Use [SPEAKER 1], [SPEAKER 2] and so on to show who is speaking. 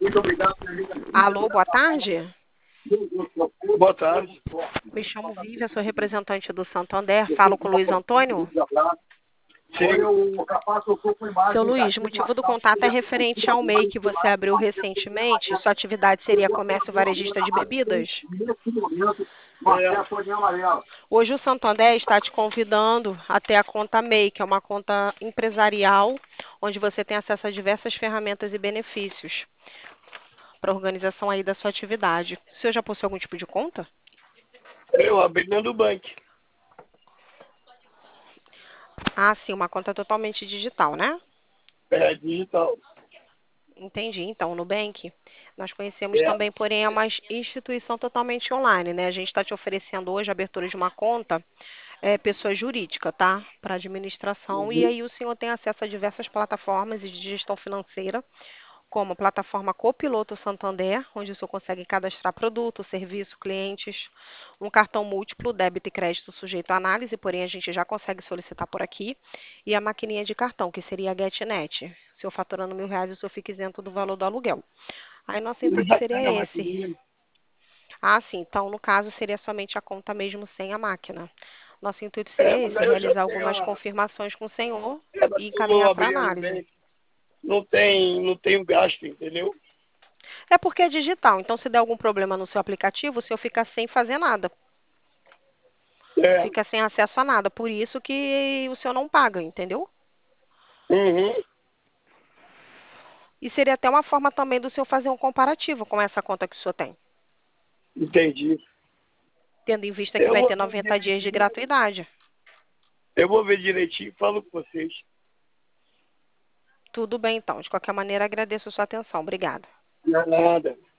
[SPEAKER 1] Muito obrigado.
[SPEAKER 2] Alô, boa tarde.
[SPEAKER 1] Boa tarde.
[SPEAKER 2] Me chamo Vívia, sou representante do Santander. Falo com o Luiz Antônio. Seu Luiz, o motivo do contato é referente ao MEI que você abriu recentemente. Sua atividade seria comércio varejista de bebidas? Hoje o Santander está te convidando a ter a conta MEI, que é uma conta empresarial, onde você tem acesso a diversas ferramentas e benefícios para a organização aí da sua atividade. O senhor já possui algum tipo de conta?
[SPEAKER 1] Eu abri no Nubank.
[SPEAKER 2] Ah, sim, uma conta totalmente digital, né?
[SPEAKER 1] É digital.
[SPEAKER 2] Entendi. Então, o Nubank, nós conhecemos
[SPEAKER 1] É.
[SPEAKER 2] também, porém, é uma instituição totalmente online, né? A gente está te oferecendo hoje a abertura de uma conta, pessoa jurídica, tá? Para administração, e
[SPEAKER 1] Uhum.
[SPEAKER 2] aí o senhor tem acesso a diversas plataformas de gestão financeira, como a plataforma Copiloto Santander, onde o senhor consegue cadastrar produto, serviço, clientes, um cartão múltiplo, débito e crédito sujeito à análise, porém a gente já consegue solicitar por aqui, e a maquininha de cartão, que seria a GetNet. O senhor faturando R$ 1.000, o senhor fica isento do valor do aluguel. Aí nosso
[SPEAKER 1] Eu
[SPEAKER 2] intuito
[SPEAKER 1] já
[SPEAKER 2] seria
[SPEAKER 1] tenho a
[SPEAKER 2] esse.
[SPEAKER 1] maquininha.
[SPEAKER 2] Ah, sim, então no caso seria somente a conta mesmo sem a máquina. Nosso intuito seria
[SPEAKER 1] Mas
[SPEAKER 2] esse,
[SPEAKER 1] aí eu já
[SPEAKER 2] realizar
[SPEAKER 1] tenho
[SPEAKER 2] algumas
[SPEAKER 1] a.
[SPEAKER 2] confirmações com o senhor
[SPEAKER 1] Mas
[SPEAKER 2] e
[SPEAKER 1] como eu
[SPEAKER 2] encaminhar para
[SPEAKER 1] abri a
[SPEAKER 2] análise.
[SPEAKER 1] Nubank, não tem gasto, entendeu?
[SPEAKER 2] É porque é digital, então se der algum problema no seu aplicativo, o senhor fica sem fazer nada,
[SPEAKER 1] É.
[SPEAKER 2] fica sem acesso a nada. Por isso que o senhor não paga, entendeu?
[SPEAKER 1] Uhum.
[SPEAKER 2] E seria até uma forma também do senhor fazer um comparativo com essa conta que o senhor tem,
[SPEAKER 1] Entendi.
[SPEAKER 2] tendo em vista que
[SPEAKER 1] Eu
[SPEAKER 2] vai
[SPEAKER 1] vou
[SPEAKER 2] ter
[SPEAKER 1] ver
[SPEAKER 2] 90 dias de
[SPEAKER 1] direitinho.
[SPEAKER 2] gratuidade.
[SPEAKER 1] Eu vou ver direitinho e falo com vocês.
[SPEAKER 2] Tudo bem, então. De qualquer maneira, agradeço a sua atenção. Obrigada.
[SPEAKER 1] Não é nada.